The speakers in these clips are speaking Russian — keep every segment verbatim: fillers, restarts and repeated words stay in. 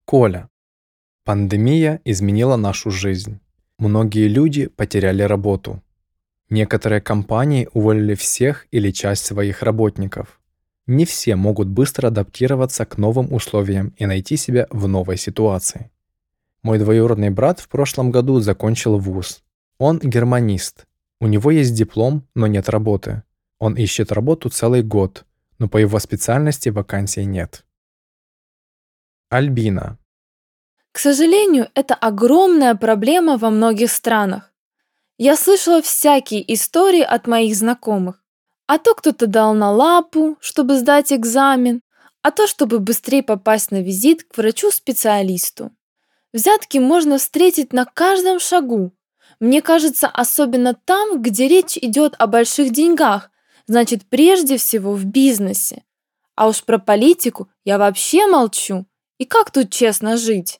Коля. Пандемия изменила нашу жизнь. Многие люди потеряли работу. Некоторые компании уволили всех или часть своих работников. Не все могут быстро адаптироваться к новым условиям и найти себя в новой ситуации. Мой двоюродный брат в прошлом году закончил вуз. Он германист. У него есть диплом, но нет работы. Он ищет работу целый год, но по его специальности вакансий нет. Альбина. К сожалению, это огромная проблема во многих странах. Я слышала всякие истории от моих знакомых. А то кто-то дал на лапу, чтобы сдать экзамен, а то чтобы быстрее попасть на визит к врачу-специалисту. Взятки можно встретить на каждом шагу. Мне кажется, особенно там, где речь идет о больших деньгах, значит, прежде всего в бизнесе. А уж про политику я вообще молчу. И как тут честно жить?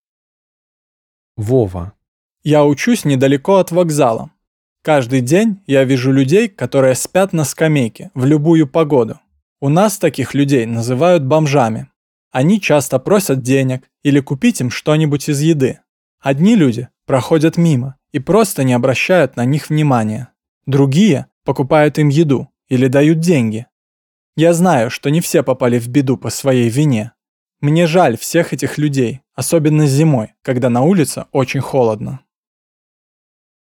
Вова. Я учусь недалеко от вокзала. Каждый день я вижу людей, которые спят на скамейке в любую погоду. У нас таких людей называют бомжами. Они часто просят денег или купить им что-нибудь из еды. Одни люди проходят мимо и просто не обращают на них внимания. Другие покупают им еду или дают деньги. Я знаю, что не все попали в беду по своей вине. Мне жаль всех этих людей, особенно зимой, когда на улице очень холодно.